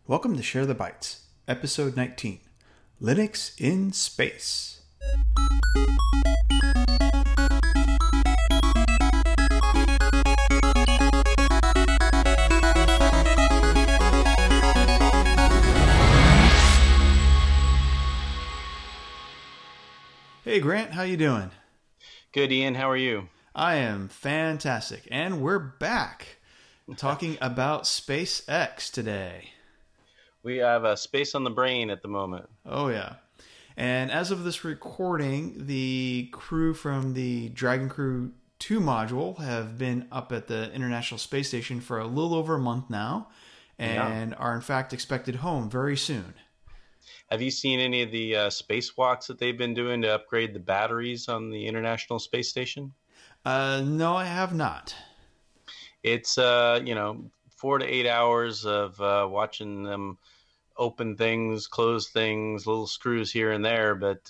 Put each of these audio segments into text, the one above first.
Welcome to Share the Bytes, Episode 19, Linux in Space. Hey Grant, how you doing? Good, Ian. How are you? I am fantastic, and we're back talking about SpaceX today. We have a space on the brain at the moment. Oh, yeah. And as of this recording, the crew from the Dragon Crew 2 module have been up at the International Space Station for a little over a month now and are in fact expected home very soon. Have you seen any of the spacewalks that they've been doing to upgrade the batteries on the International Space Station? No, I have not. It's 4 to 8 hours of watching them open things, close things, little screws here and there. But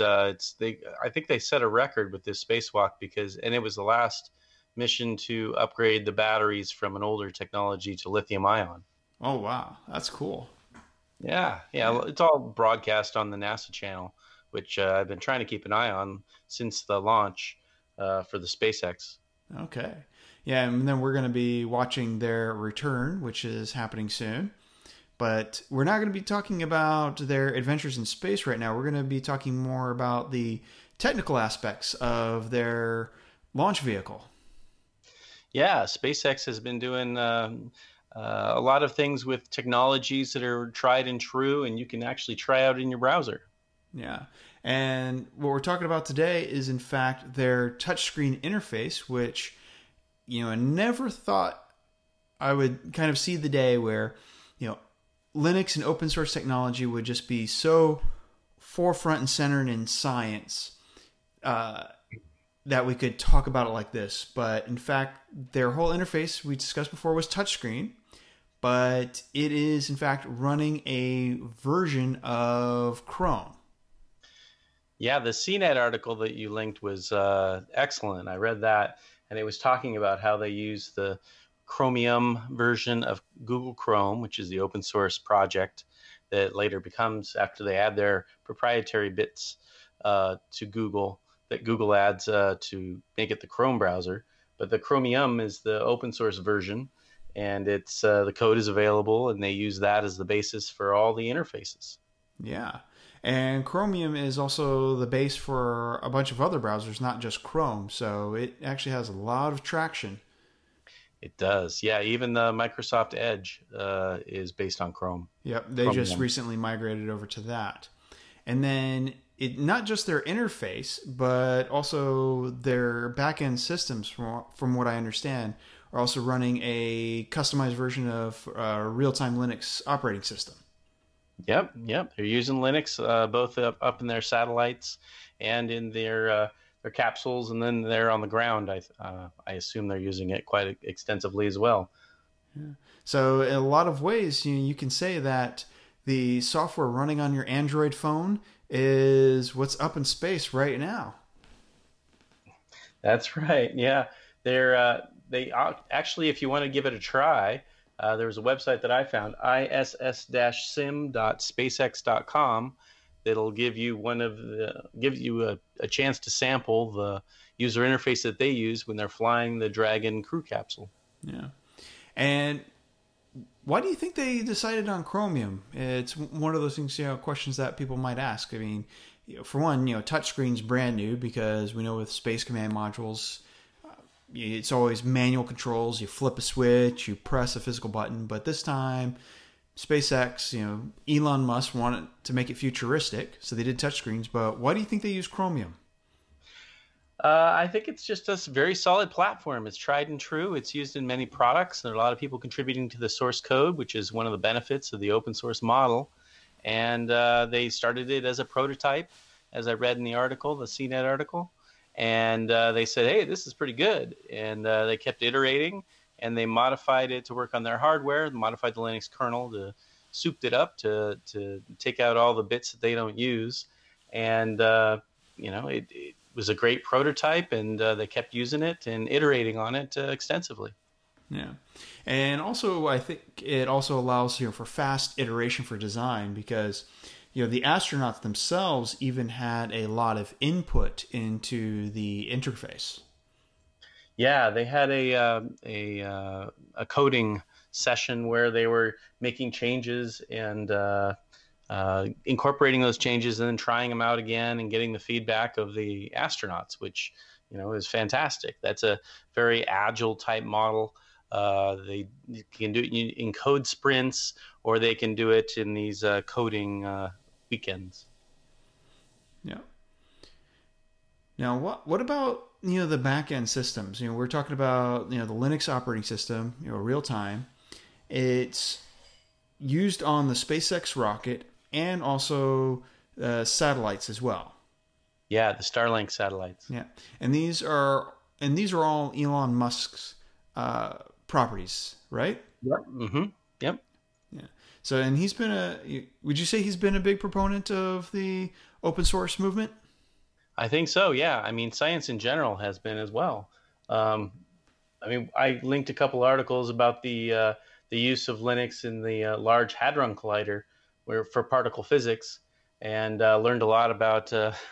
I think they set a record with this spacewalk and it was the last mission to upgrade the batteries from an older technology to lithium ion. Oh, wow. That's cool. Yeah. It's all broadcast on the NASA channel, which I've been trying to keep an eye on since the launch for the SpaceX. Okay. Yeah, and then we're going to be watching their return, which is happening soon. But we're not going to be talking about their adventures in space right now. We're going to be talking more about the technical aspects of their launch vehicle. Yeah, SpaceX has been doing a lot of things with technologies that are tried and true, and you can actually try out in your browser. Yeah, and what we're talking about today is, in fact, their touchscreen interface, which, I never thought I would kind of see the day where, Linux and open source technology would just be so forefront and centered in science that we could talk about it like this. But in fact, their whole interface we discussed before was touchscreen, but it is in fact running a version of Chrome. Yeah, the CNET article that you linked was excellent. I read that, and it was talking about how they use the Chromium version of Google Chrome, which is the open source project that later becomes, after they add their proprietary bits to Google, that Google adds to make it the Chrome browser. But the Chromium is the open source version, and it's the code is available, and they use that as the basis for all the interfaces. Yeah. And Chromium is also the base for a bunch of other browsers, not just Chrome. So it actually has a lot of traction. It does. Yeah, even the Microsoft Edge is based on Chrome. Yep, they just recently migrated over to that. And then not just their interface, but also their back-end systems, from what I understand, are also running a customized version of real-time Linux operating system. Yep. They're using Linux both up in their satellites and in their capsules, and then they're on the ground. I assume they're using it quite extensively as well. Yeah. So in a lot of ways, you can say that the software running on your Android phone is what's up in space right now. That's right. Yeah, they actually, if you want to give it a try, there's a website that I found, iss-sim.spacex.com. That'll give you a chance to sample the user interface that they use when they're flying the Dragon crew capsule. Yeah. And why do you think they decided on Chromium? It's one of those things, questions that people might ask. I mean, for one, touchscreen's brand new because we know with Space Command modules, it's always manual controls. You flip a switch, you press a physical button. But this time, SpaceX, Elon Musk wanted to make it futuristic, so they did touchscreens. But why do you think they use Chromium? I think it's just a very solid platform. It's tried and true. It's used in many products. There are a lot of people contributing to the source code, which is one of the benefits of the open source model. And they started it as a prototype, as I read in the article, the CNET article. And they said, hey, this is pretty good. And they kept iterating. And they modified it to work on their hardware, modified the Linux kernel to souped it up to take out all the bits that they don't use. And, it was a great prototype, and they kept using it and iterating on it extensively. Yeah. And also, I think it also allows, for fast iteration for design because, the astronauts themselves even had a lot of input into the interface. Yeah, they had a coding session where they were making changes and incorporating those changes and then trying them out again and getting the feedback of the astronauts, which is fantastic. That's a very agile type model. They can do it in code sprints, or they can do it in these coding weekends. Yeah. Now, what about the back end systems? We're talking about the Linux operating system, real time. It's used on the SpaceX rocket and also satellites as well. Yeah, the Starlink satellites. Yeah, and these are all Elon Musk's properties, right? Yep. Mm-hmm. Yep. Yeah. So, and would you say he's been a big proponent of the open source movement? I think so. Yeah. I mean, science in general has been as well. I linked a couple articles about the use of Linux in the Large Hadron Collider, for particle physics, and learned a lot about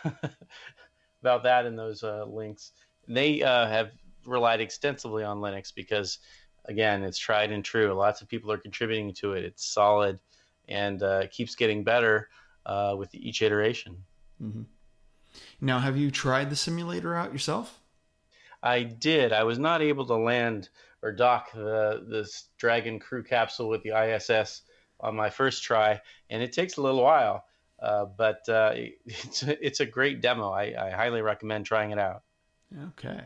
about that in those links. They have relied extensively on Linux because, again, it's tried and true. Lots of people are contributing to it. It's solid and it keeps getting better with each iteration. Mm-hmm. Now, have you tried the simulator out yourself? I did. I was not able to land or dock this Dragon crew capsule with the ISS on my first try, and it takes a little while. But it's a great demo. I highly recommend trying it out. Okay.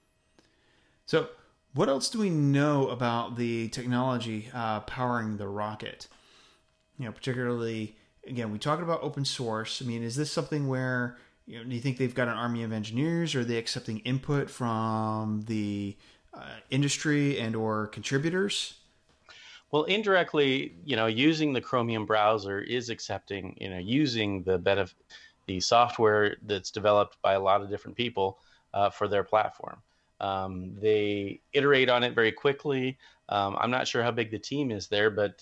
So, what else do we know about the technology powering the rocket? Particularly, again, we talked about open source. I mean, is this something where do you think they've got an army of engineers? Or are they accepting input from the industry and or contributors? Well, indirectly, using the Chromium browser is accepting, using the software that's developed by a lot of different people for their platform. They iterate on it very quickly. I'm not sure how big the team is there, but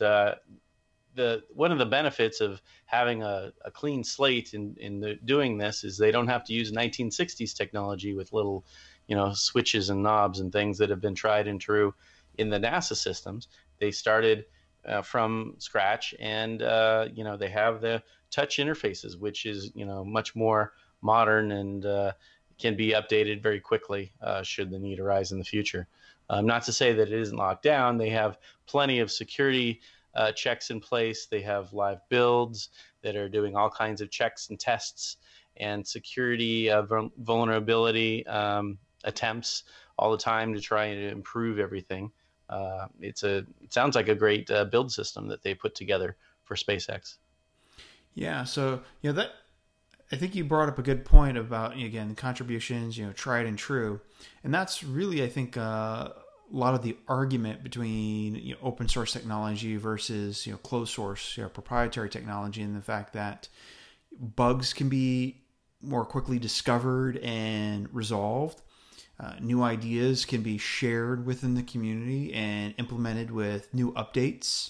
one of the benefits of having a clean slate in doing this is they don't have to use 1960s technology with little, switches and knobs and things that have been tried and true in the NASA systems. They started from scratch, and they have the touch interfaces, which is much more modern and can be updated very quickly should the need arise in the future. Not to say that it isn't locked down. They have plenty of security checks in place. They have live builds that are doing all kinds of checks and tests and security vulnerability attempts all the time to try and improve everything. It sounds like a great build system that they put together for SpaceX. Yeah. So that I think you brought up a good point about again the contributions, tried and true, and that's really I think a lot of the argument between open source technology versus closed source proprietary technology, and the fact that bugs can be more quickly discovered and resolved. New ideas can be shared within the community and implemented with new updates.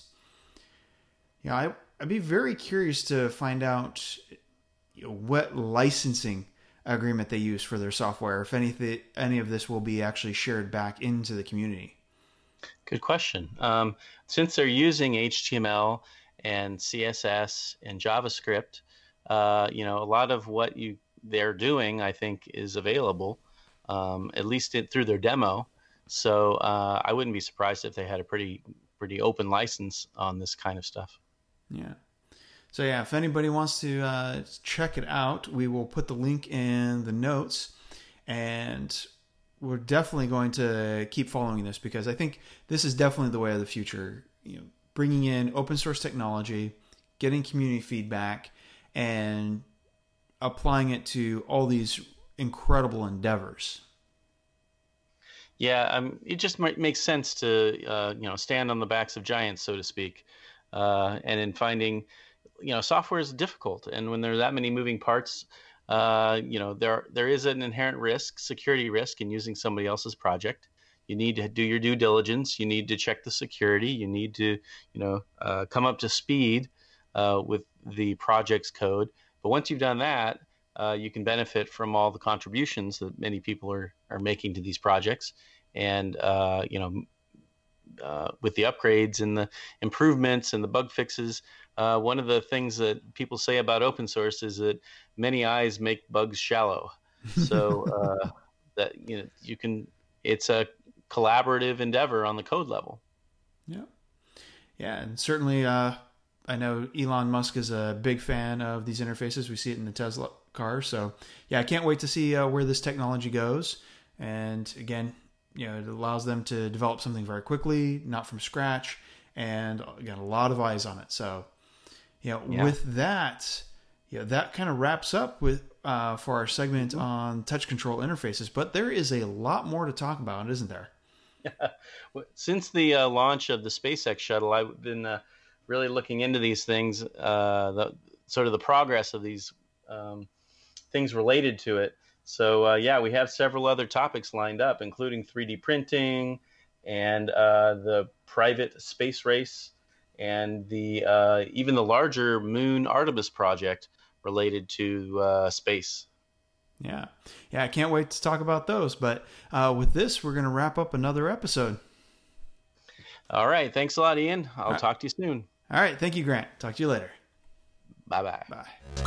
I'd be very curious to find out what licensing agreement they use for their software, if any of this will be actually shared back into the community. Good question. Since they're using HTML and CSS and JavaScript, a lot of what they're doing, I think, is available, at least through their demo. So I wouldn't be surprised if they had a pretty open license on this kind of stuff. Yeah. So yeah, if anybody wants to check it out, we will put the link in the notes, and we're definitely going to keep following this because I think this is definitely the way of the future. Bringing in open source technology, getting community feedback, and applying it to all these incredible endeavors. Yeah, it just makes sense to stand on the backs of giants, so to speak, and in finding. Software is difficult, and when there are that many moving parts, there is an inherent risk, security risk, in using somebody else's project. you need to do your due diligence. You need to check the security. You need to, come up to speed with the project's code. But once you've done that, you can benefit from all the contributions that many people are making to these projects. And, with the upgrades and the improvements and the bug fixes, one of the things that people say about open source is that many eyes make bugs shallow. So that it's a collaborative endeavor on the code level. Yeah, and certainly I know Elon Musk is a big fan of these interfaces. We see it in the Tesla car. So yeah, I can't wait to see where this technology goes. And again, it allows them to develop something very quickly, not from scratch, and again, a lot of eyes on it. So, with that, that kind of wraps up with for our segment on touch control interfaces. But there is a lot more to talk about, isn't there? Since the launch of the SpaceX shuttle, I've been really looking into these things, the progress of these things related to it. So, we have several other topics lined up, including 3D printing and the private space race and the even the larger Moon Artemis project related to space. Yeah, I can't wait to talk about those. But with this, we're going to wrap up another episode. All right. Thanks a lot, Ian. I'll talk to you soon. All right. Thank you, Grant. Talk to you later. Bye-bye. Bye.